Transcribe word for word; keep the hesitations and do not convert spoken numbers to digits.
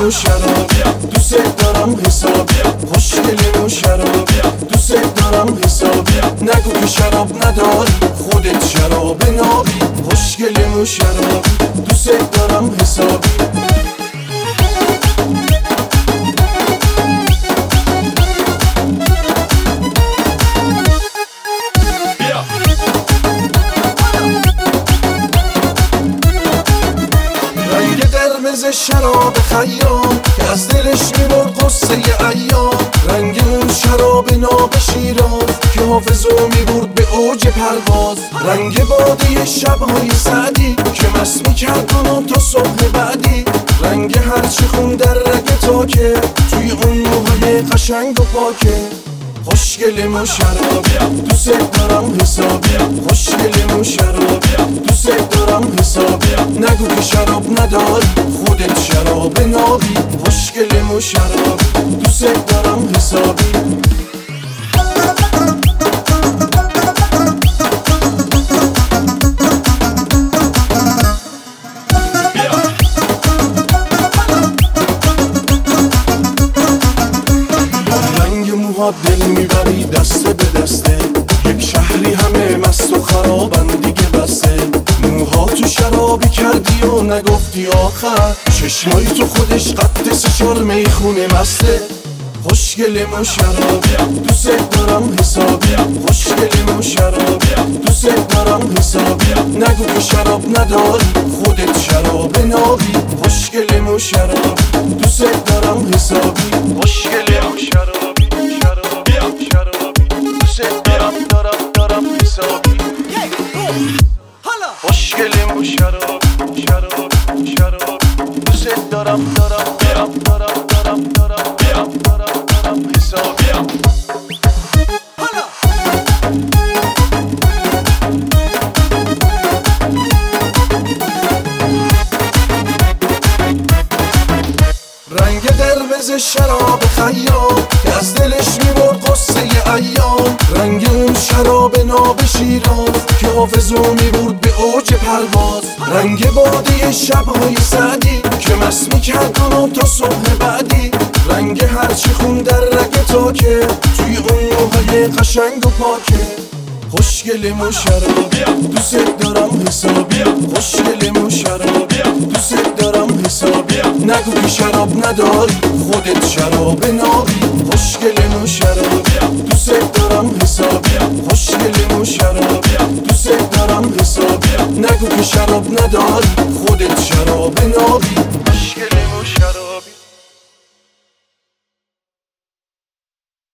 خوشگلم و شرابی دوست دارم حسابی خوشگلم و شرابی دوست دارم حسابی نگو که شراب نداری خودت شراب نابی خوشگلم و شرابی دوست دارم حسابی قرمز شراب خیام که از دلش میبرد قصه ایام رنگ اون شراب ناب شیراز که حافظو میبرد به اوج پرواز رنگ باده شبهای سعدی که مست میکرد اونو تا صبح بعدی رنگ هرچی خون در رگ تاکه توی اون موهای قشنگ و پاکه خوشگلم و شرابی دوست دارم حسابی خوشگلم و شرابی دوست دارم حسابی نگو که شراب نداری خودت شراب نابی خوشگلم و شرابی دوست دارم حسابی دل میبری دسته به دسته یک شهری همه مست و خرابن دیگه بسته موها تو شرابی کردی و نگفتی آخر چشمایی تو خودش قد سه چار میخونه مسته خوشگلم و شرابی دوست دارم حسابی خوشگلم و شرابی دوست دارم حسابی نگو که شراب نداری خودت شراب نابی خوشگلم و شرابی دوست دارم حسابی خوشگلم و شرابی خوشگلم و شرابی شرابی شرابی دوست دارم دارم دارم دارم دارم دارم دارم دارم دارم حسابیم رنگ قرمز شراب خیام که از دلش میبرد قصه ایام رنگ اون شراب ناب شیراز که حافظو میبرد به اوج پرواز رنگ باده شبهای سعدی که مست میکرد اونو تا صبح بعدی رنگ هرچی خون در رگ تاکه توی اون موهای قشنگ و پاکه خوشگلم و شرابی دوست دارم حسابی خوشگلم و شرابی دوست دارم حسابی نگو که شراب نداری خودت شراب نابی خوشگلم و شرابی دوست دارم حسابی خوشگلم و شرابی دوست دارم حسابی نگو که شراب نداری خودت شراب نابی خوشگلم و شرابی